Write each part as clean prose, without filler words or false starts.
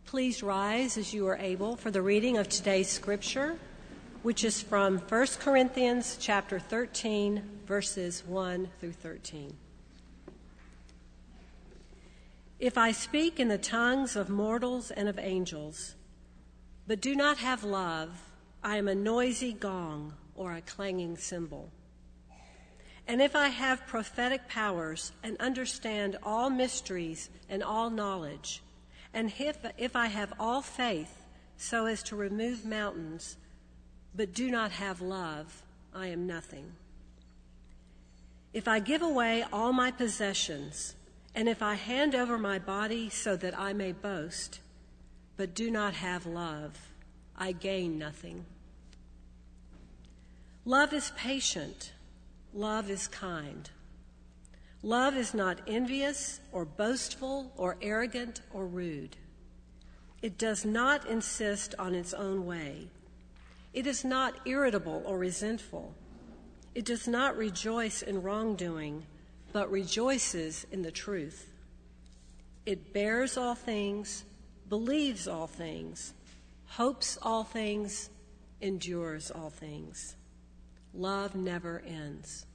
Please rise as you are able for the reading of today's scripture, which is from 1 Corinthians chapter 13, verses 1 through 13. If I speak in the tongues of mortals and of angels, but do not have love, I am a noisy gong or a clanging cymbal. And if I have prophetic powers and understand all mysteries and all knowledge, and if I have all faith so as to remove mountains, but do not have love, I am nothing. If I give away all my possessions, and if I hand over my body so that I may boast, but do not have love, I gain nothing. Love is patient. Love is kind. Love is not envious or boastful or arrogant or rude. It does not insist on its own way. It is not irritable or resentful. It does not rejoice in wrongdoing, but rejoices in the truth. It bears all things, believes all things, hopes all things, endures all things. Love never ends.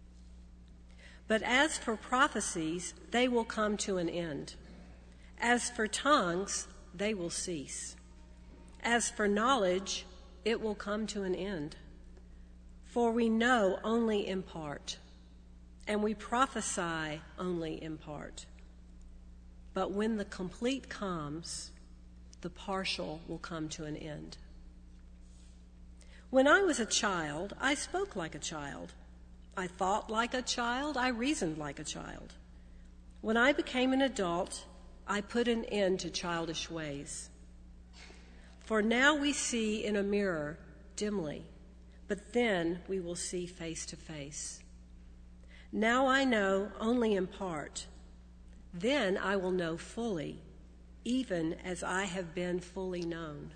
But as for prophecies, they will come to an end. As for tongues, they will cease. As for knowledge, it will come to an end. For we know only in part, and we prophesy only in part. But when the complete comes, the partial will come to an end. When I was a child, I spoke like a child. I thought like a child. I reasoned like a child. When I became an adult, I put an end to childish ways. For now we see in a mirror dimly, but then we will see face to face. Now I know only in part. Then I will know fully, even as I have been fully known.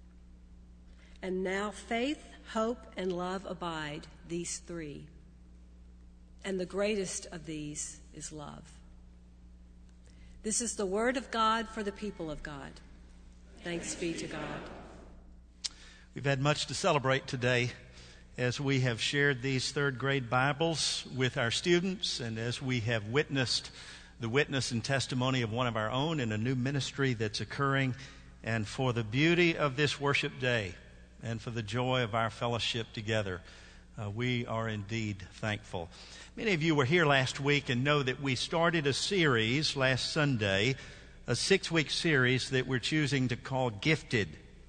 And now faith, hope, and love abide, these three. And the greatest of these is love. This is the word of God for the people of God. Thanks be to God. We've had much to celebrate today as we have shared these third grade Bibles with our students and as we have witnessed the witness and testimony of one of our own in a new ministry that's occurring, and for the beauty of this worship day and for the joy of our fellowship together. We are indeed thankful. Many of you were here last week and know that we started a series last Sunday, a 6-week series that we're choosing to call Gifted.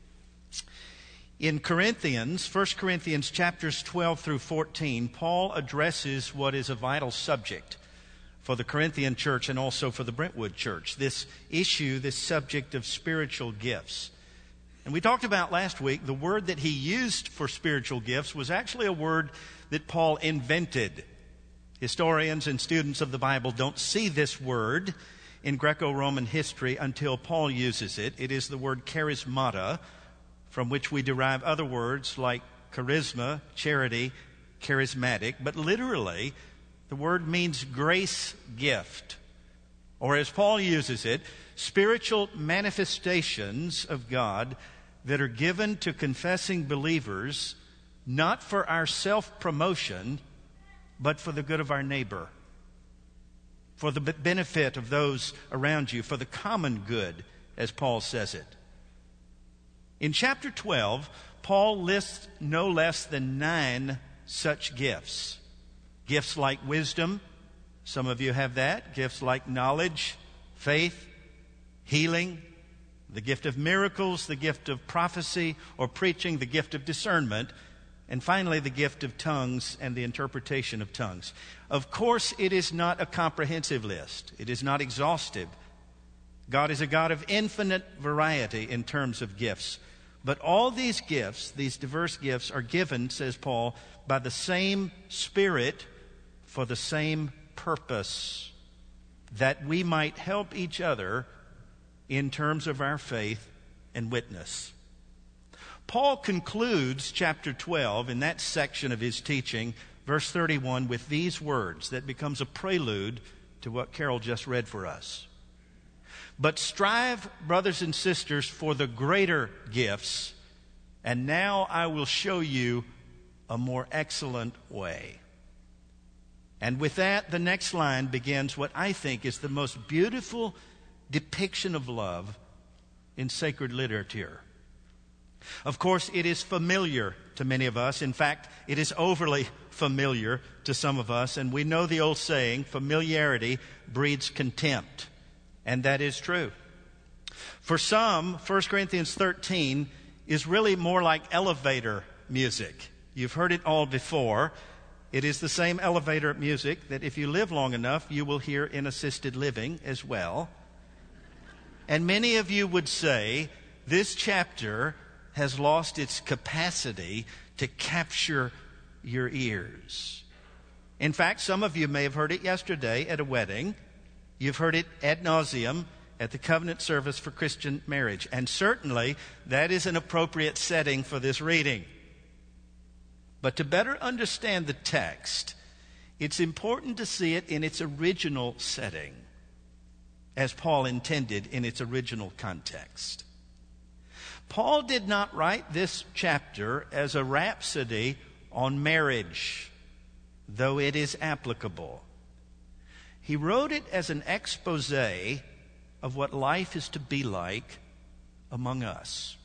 In Corinthians, 1 Corinthians chapters 12 through 14, Paul addresses what is a vital subject for the Corinthian church and also for the Brentwood church, this issue, this subject of spiritual gifts. And we talked about last week, the word that he used for spiritual gifts was actually a word that Paul invented. Historians and students of the Bible don't see this word in Greco-Roman history until Paul uses it. It is the word charismata, from which we derive other words like charisma, charity, charismatic. But literally, the word means grace gift. Or as Paul uses it, spiritual manifestations of God that are given to confessing believers, not for our self-promotion, but for the good of our neighbor, for the benefit of those around you, for the common good, as Paul says it. In chapter 12, Paul lists no less than 9 such gifts. Gifts like wisdom, some of you have that. Gifts like knowledge, faith, healing, the gift of miracles, the gift of prophecy or preaching, the gift of discernment, and finally the gift of tongues and the interpretation of tongues. Of course, it is not a comprehensive list. It is not exhaustive. God is a God of infinite variety in terms of gifts. But all these gifts, these diverse gifts, are given, says Paul, by the same Spirit for the same purpose, that we might help each other in terms of our faith and witness. Paul concludes chapter 12 in that section of his teaching, verse 31, with these words that becomes a prelude to what Carol just read for us. But strive, brothers and sisters, for the greater gifts, and now I will show you a more excellent way. And with that, the next line begins what I think is the most beautiful depiction of love in sacred literature. Of course, it is familiar to many of us. In fact, it is overly familiar to some of us. And we know the old saying, familiarity breeds contempt. And that is true. For some, 1 Corinthians 13 is really more like elevator music. You've heard it all before. It is the same elevator music that if you live long enough, you will hear in assisted living as well. And many of you would say this chapter has lost its capacity to capture your ears. In fact, some of you may have heard it yesterday at a wedding. You've heard it ad nauseum at the covenant service for Christian marriage. And certainly that is an appropriate setting for this reading. But to better understand the text, it's important to see it in its original setting, as Paul intended in its original context. Paul did not write this chapter as a rhapsody on marriage, though it is applicable. He wrote it as an expose of what life is to be like among us,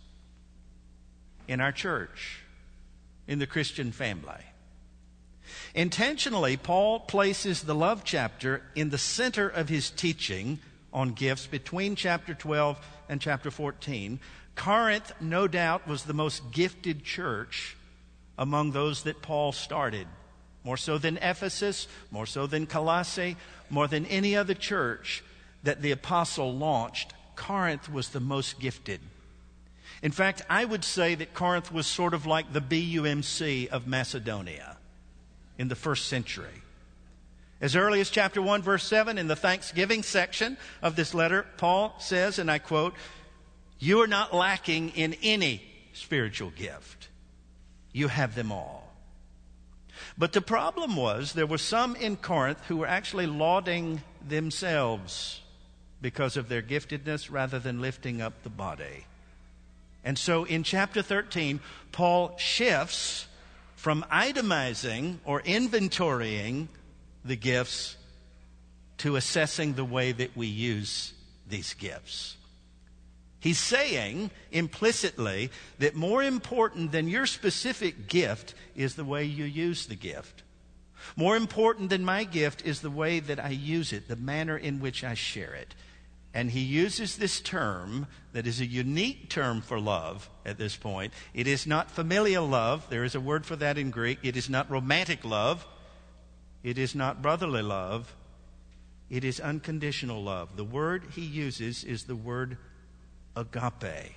in our church, in the Christian family. Intentionally, Paul places the love chapter in the center of his teaching on gifts between chapter 12 and chapter 14. Corinth, no doubt, was the most gifted church among those that Paul started. More so than Ephesus, more so than Colossae, more than any other church that the apostle launched, Corinth was the most gifted. In fact, I would say that Corinth was sort of like the BUMC of Macedonia in the first century. As early as chapter 1, verse 7, in the Thanksgiving section of this letter, Paul says, and I quote, "You are not lacking in any spiritual gift. You have them all." But the problem was there were some in Corinth who were actually lauding themselves because of their giftedness rather than lifting up the body. And so in chapter 13, Paul shifts from itemizing or inventorying the gifts to assessing the way that we use these gifts. He's saying implicitly that more important than your specific gift is the way you use the gift. More important than my gift is the way that I use it, the manner in which I share it. And he uses this term that is a unique term for love at this point. It is not familial love. There is a word for that in Greek. It is not romantic love. It is not brotherly love. It is unconditional love. The word he uses is the word agape.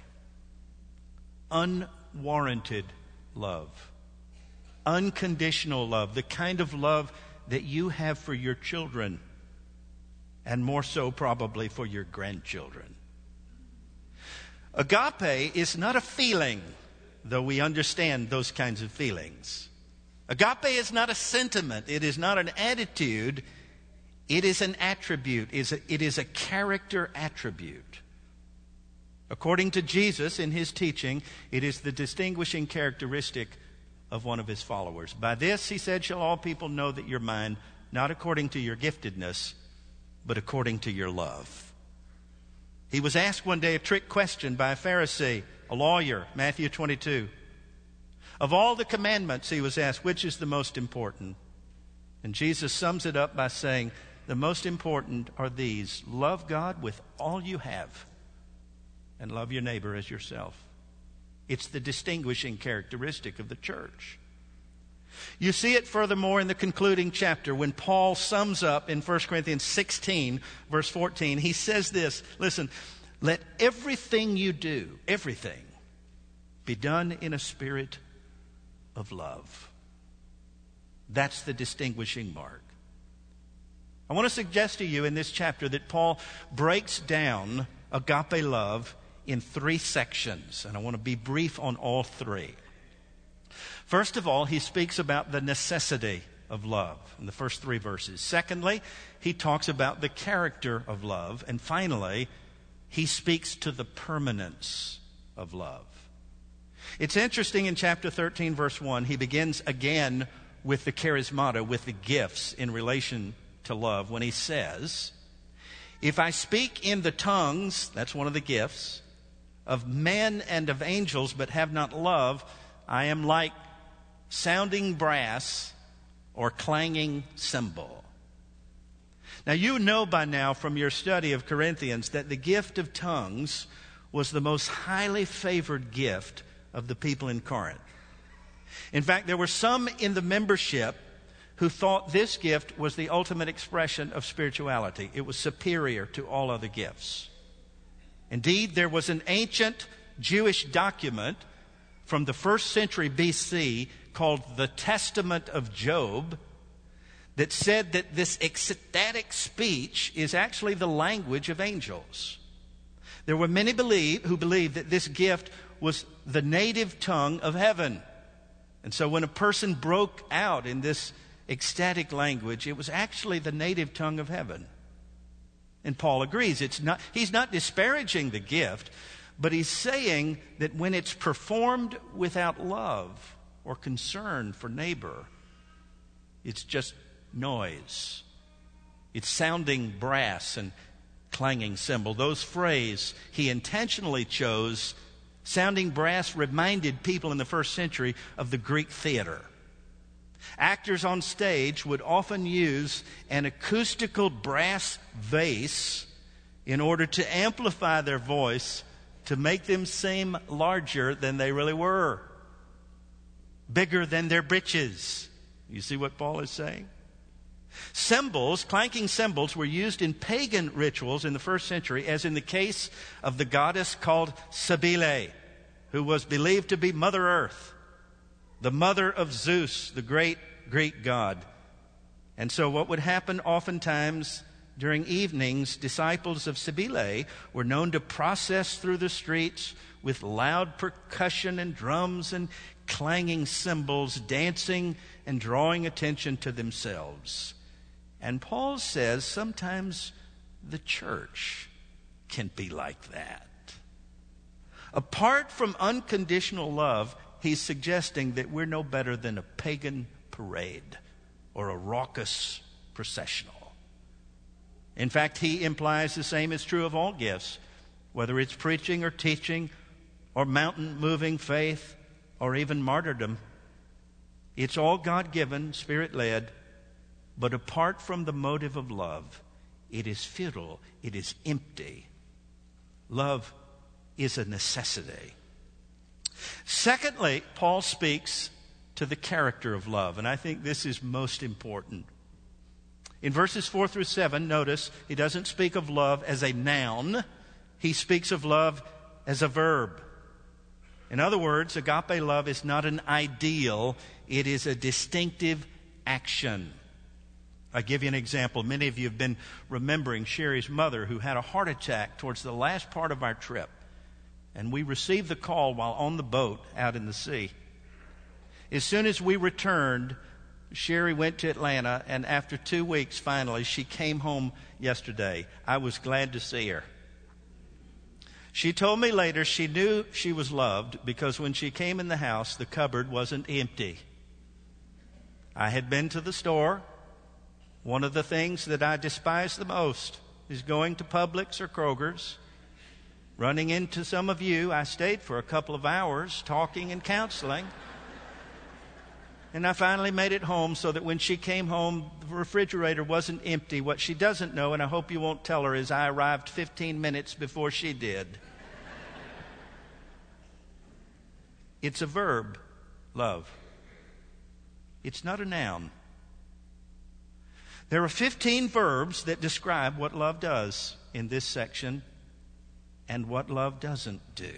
Unwarranted love. Unconditional love. The kind of love that you have for your children, and more so probably for your grandchildren. Agape is not a feeling, though we understand those kinds of feelings. Agape is not a sentiment. It is not an attitude. It is an attribute. It is a character attribute. According to Jesus in his teaching, it is the distinguishing characteristic of one of his followers. By this, he said, shall all people know that you're mine, not according to your giftedness, but according to your love. He was asked one day a trick question by a Pharisee, a lawyer, Matthew 22. Of all the commandments, he was asked, which is the most important? And Jesus sums it up by saying, the most important are these: love God with all you have and love your neighbor as yourself. It's the distinguishing characteristic of the church. You see it furthermore in the concluding chapter when Paul sums up in 1 Corinthians 16, verse 14. He says this, listen, let everything you do, everything, be done in a spirit of love. That's the distinguishing mark. I want to suggest to you in this chapter that Paul breaks down agape love in 3 sections, and I want to be brief on all 3. First of all, he speaks about the necessity of love in the first 3 verses. Secondly, he talks about the character of love. And finally, he speaks to the permanence of love. It's interesting in chapter 13, verse 1, he begins again with the charismata, with the gifts in relation to love, when he says, if I speak in the tongues, that's one of the gifts, of men and of angels, but have not love, I am like sounding brass or clanging cymbal. Now, you know by now from your study of Corinthians that the gift of tongues was the most highly favored gift of the people in Corinth. In fact, there were some in the membership who thought this gift was the ultimate expression of spirituality. It was superior to all other gifts. Indeed, there was an ancient Jewish document from the 1st century BC called the Testament of Job that said that this ecstatic speech is actually the language of angels. There were many who believed that this gift was the native tongue of heaven. And so when a person broke out in this ecstatic language, it was actually the native tongue of heaven. And Paul agrees. He's not disparaging the gift, but he's saying that when it's performed without love or concern for neighbor, it's just noise. It's sounding brass and clanging cymbal. Those phrases he intentionally chose. Sounding brass reminded people in the 1st century of the Greek theater. Actors on stage would often use an acoustical brass vase in order to amplify their voice to make them seem larger than they really were, bigger than their britches. You see what Paul is saying? Cymbals, clanking cymbals, were used in pagan rituals in the 1st century, as in the case of the goddess called Cybele, who was believed to be Mother Earth, the mother of Zeus, the great Greek god. And so what would happen oftentimes during evenings, disciples of Cybele were known to process through the streets with loud percussion and drums and clanging cymbals, dancing and drawing attention to themselves. And Paul says sometimes the church can be like that. Apart from unconditional love, he's suggesting that we're no better than a pagan parade or a raucous processional. In fact, he implies the same is true of all gifts, whether it's preaching or teaching or mountain-moving faith or even martyrdom. It's all God-given, Spirit-led, but apart from the motive of love, it is futile, it is empty. Love is a necessity. Secondly, Paul speaks to the character of love, and I think this is most important. In verses 4 through 7, notice he doesn't speak of love as a noun. He speaks of love as a verb. In other words, agape love is not an ideal, it is a distinctive action. I'll give you an example. Many of you have been remembering Sherry's mother, who had a heart attack towards the last part of our trip. And we received the call while on the boat out in the sea. As soon as we returned, Sherry went to Atlanta, and after 2 weeks, finally, she came home yesterday. I was glad to see her. She told me later she knew she was loved because when she came in the house, the cupboard wasn't empty. I had been to the store. One of the things that I despise the most is going to Publix or Kroger's. Running into some of you, I stayed for a couple of hours talking and counseling. And I finally made it home so that when she came home, the refrigerator wasn't empty. What she doesn't know, and I hope you won't tell her, is I arrived 15 minutes before she did. It's a verb, love. It's not a noun. There are 15 verbs that describe what love does in this section and what love doesn't do.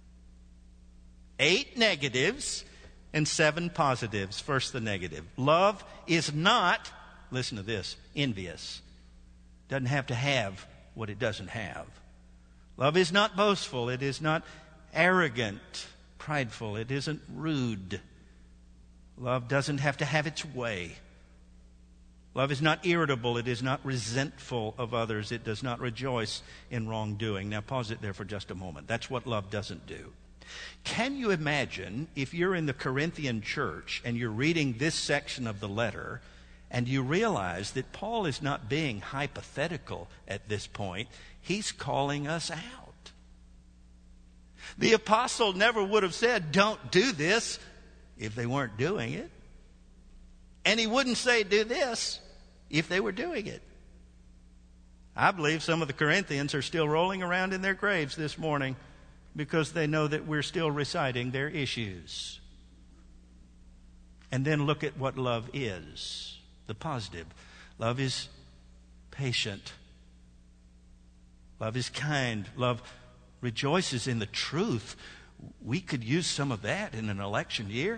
8 negatives and 7 positives. First, the negative. Love is not, listen to this, envious. Doesn't have to have what it doesn't have. Love is not boastful. It is not arrogant, prideful. It isn't rude. Love doesn't have to have its way. Love is not irritable. It is not resentful of others. It does not rejoice in wrongdoing. Now pause it there for just a moment. That's what love doesn't do. Can you imagine if you're in the Corinthian church and you're reading this section of the letter and you realize that Paul is not being hypothetical at this point. He's calling us out. The apostle never would have said, don't do this, if they weren't doing it. And he wouldn't say, do this, if they were doing it. I believe some of the Corinthians are still rolling around in their graves this morning because they know that we're still reciting their issues. And then look at what love is, the positive. Love is patient. Love is kind. Love rejoices in the truth. We could use some of that in an election year.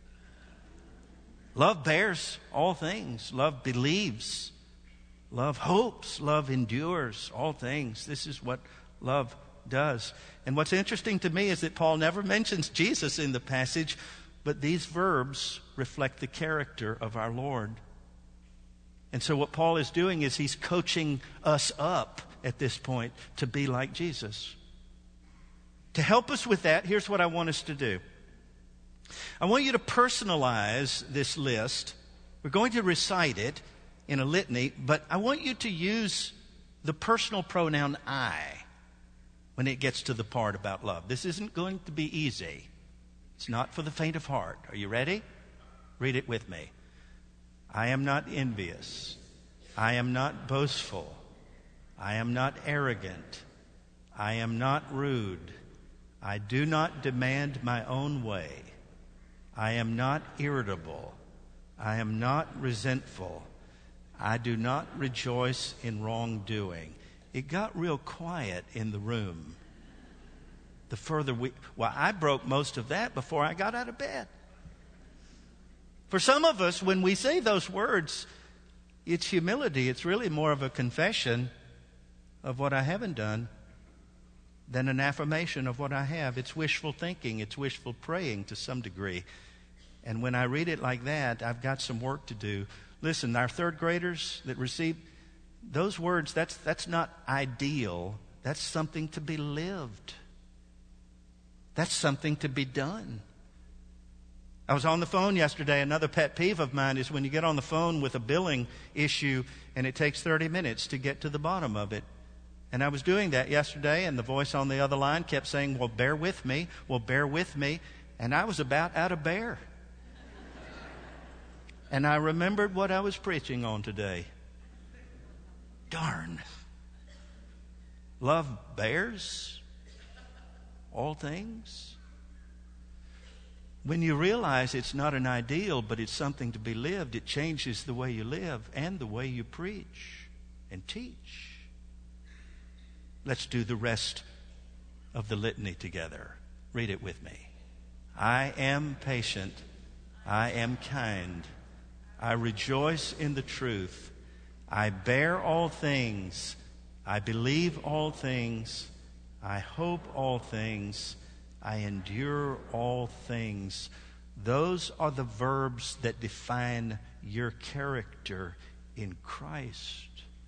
Love bears all things. Love believes. Love hopes. Love endures all things. This is what love does. And what's interesting to me is that Paul never mentions Jesus in the passage, but these verbs reflect the character of our Lord. And so what Paul is doing is he's coaching us up at this point to be like Jesus. To help us with that, here's what I want us to do. I want you to personalize this list. We're going to recite it in a litany, but I want you to use the personal pronoun I when it gets to the part about love. This isn't going to be easy. It's not for the faint of heart. Are you ready? Read it with me. I am not envious. I am not boastful. I am not arrogant. I am not rude. I do not demand my own way. I am not irritable. I am not resentful. I do not rejoice in wrongdoing. It got real quiet in the room. I broke most of that before I got out of bed. For some of us, when we say those words, it's humility. It's really more of a confession of what I haven't done than an affirmation of what I have. It's wishful thinking. It's wishful praying to some degree. And when I read it like that, I've got some work to do. Listen, our third graders that receive those words, that's not ideal. That's something to be lived. That's something to be done. I was on the phone yesterday. Another pet peeve of mine is when you get on the phone with a billing issue and it takes 30 minutes to get to the bottom of it. And I was doing that yesterday, and the voice on the other line kept saying, well, bear with me. Well, bear with me. And I was about out of bear. And I remembered what I was preaching on today. Darn. Love bears all things. When you realize it's not an ideal, but it's something to be lived, it changes the way you live and the way you preach and teach. Let's do the rest of the litany together. Read it with me. I am patient. I am kind. I rejoice in the truth. I bear all things. I believe all things. I hope all things. I endure all things. Those are the verbs that define your character in Christ.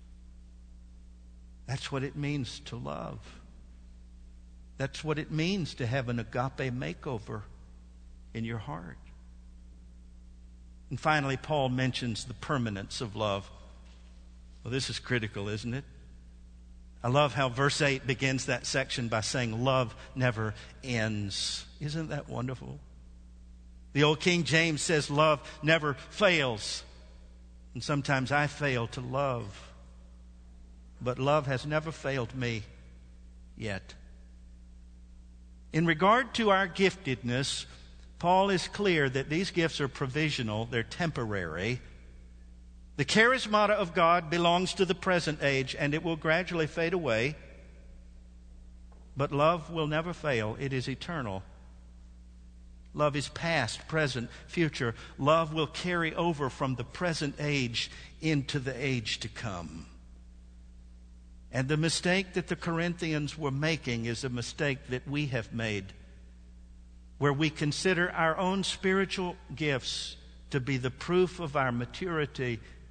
That's what it means to love. That's what it means to have an agape makeover in your heart. And finally, Paul mentions the permanence of love. Well, this is critical, isn't it? I love how verse 8 begins that section by saying, love never ends. Isn't that wonderful? The old King James says, love never fails. And sometimes I fail to love. But love has never failed me yet. In regard to our giftedness, Paul is clear that these gifts are provisional, they're temporary. The charismata of God belongs to the present age, and it will gradually fade away. But love will never fail. It is eternal. Love is past, present, future. Love will carry over from the present age into the age to come. And the mistake that the Corinthians were making is a mistake that we have made, where we consider our own spiritual gifts to be the proof of our maturity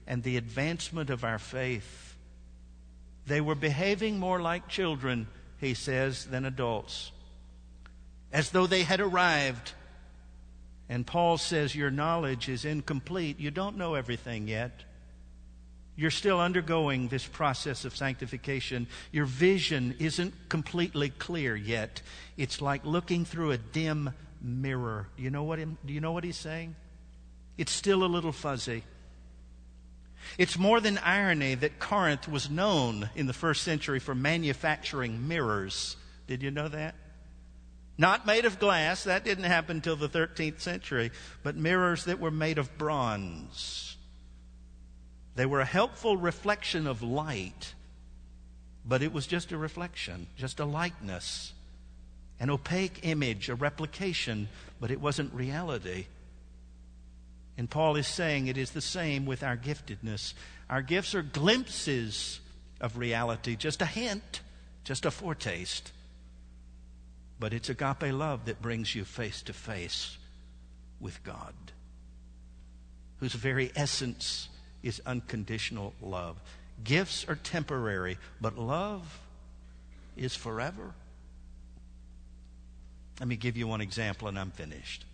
and the advancement of our faith. They were behaving more like children, he says, than adults, as though they had arrived. And Paul says, your knowledge is incomplete. You don't know everything yet. You're still undergoing this process of sanctification. Your vision isn't completely clear yet. It's like looking through a dim mirror. Do you know what he's saying? It's still a little fuzzy. It's more than irony that Corinth was known in the first century for manufacturing mirrors. Did you know that? Not made of glass. That didn't happen until the 13th century. But mirrors that were made of bronze. They were a helpful reflection of light, but it was just a reflection, just a likeness, an opaque image, a replication, but it wasn't reality. And Paul is saying it is the same with our giftedness. Our gifts are glimpses of reality, just a hint, just a foretaste. But it's agape love that brings you face to face with God, whose very essence is unconditional love. Gifts are temporary, but love is forever. Let me give you one example and I'm finished.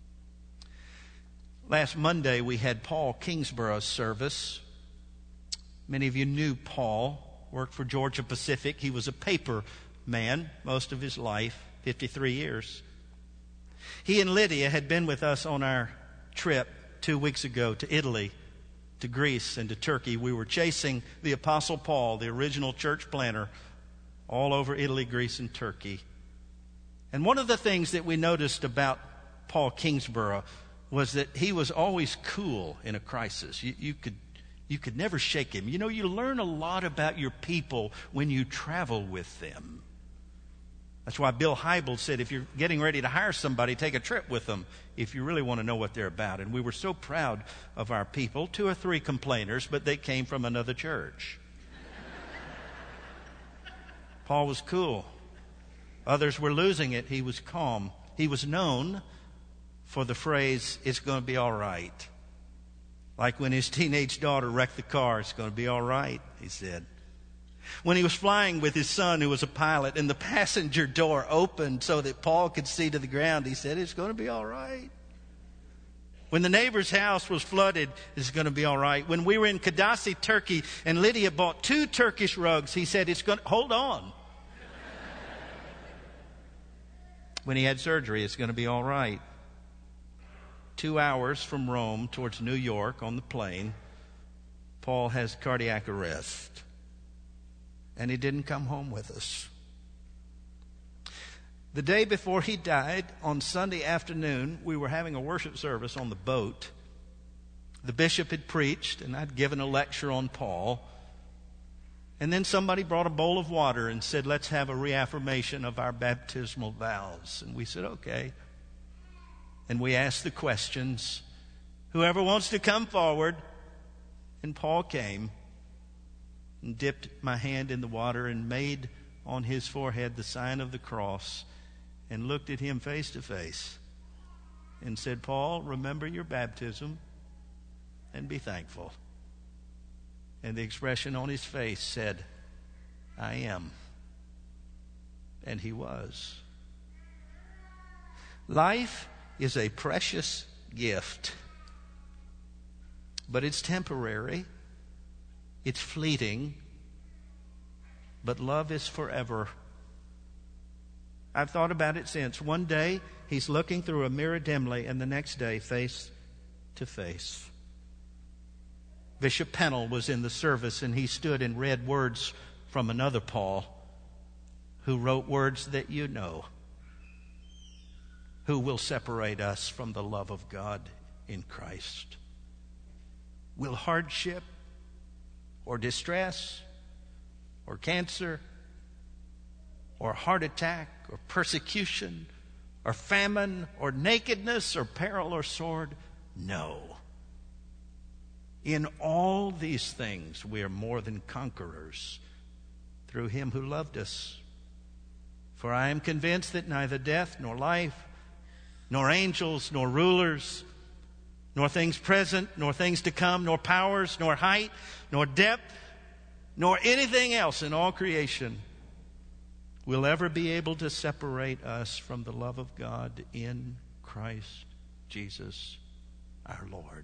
Last Monday we had Paul Kingsborough's service. Many of you knew Paul, worked for Georgia Pacific. He was a paper man most of his life, 53 years. He and Lydia had been with us on our trip 2 weeks ago to Italy, to Greece, and to Turkey. We were chasing the Apostle Paul, the original church planter, all over Italy, Greece, and Turkey. And one of the things that we noticed about Paul Kingsborough was that he was always cool in a crisis. You could never shake him. You know, you learn a lot about your people when you travel with them. That's why Bill Hybels said, if you're getting ready to hire somebody, take a trip with them if you really want to know what they're about. And we were so proud of our people. 2 or 3 complainers, but they came from another church. Paul was cool. Others were losing it. He was calm. He was known for the phrase, it's going to be all right. Like when his teenage daughter wrecked the car, it's going to be all right, he said. When he was flying with his son, who was a pilot, and the passenger door opened so that Paul could see to the ground, he said, it's going to be all right. When the neighbor's house was flooded, it's going to be all right. When we were in Kadasi, Turkey, and Lydia bought 2 Turkish rugs, he said, hold on. When he had surgery, it's going to be all right. 2 hours from Rome towards New York on the plane, Paul has cardiac arrest. And he didn't come home with us. The day before he died, on Sunday afternoon, we were having a worship service on the boat. The bishop had preached, and I'd given a lecture on Paul. And then somebody brought a bowl of water and said, let's have a reaffirmation of our baptismal vows. And we said, okay. And we asked the questions. Whoever wants to come forward. And Paul came and dipped my hand in the water and made on his forehead the sign of the cross and looked at him face to face and said, Paul, remember your baptism and be thankful. And the expression on his face said, I am. And he was. Life is a precious gift, but it's temporary. It's fleeting, but love is forever. I've thought about it since. One day, he's looking through a mirror dimly, and the next day, face to face. Bishop Pennell was in the service, and he stood and read words from another Paul, who wrote words that you know. Who will separate us from the love of God in Christ? Will hardship, or distress, or cancer, or heart attack, or persecution, or famine, or nakedness, or peril, or sword? No. In all these things we are more than conquerors through him who loved us. For I am convinced that neither death, nor life, nor angels, nor rulers, nor things present, nor things to come, nor powers, nor height, nor depth, nor anything else in all creation will ever be able to separate us from the love of God in Christ Jesus our Lord.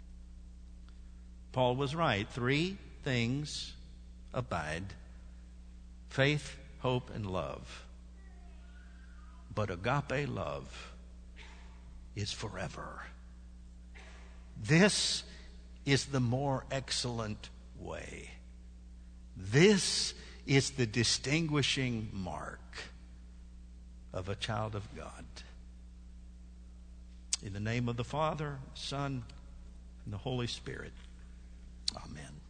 Paul was right. 3 things abide: faith, hope, and love. But agape love is forever. This is the more excellent way. This is the distinguishing mark of a child of God. In the name of the Father, Son, and the Holy Spirit. Amen.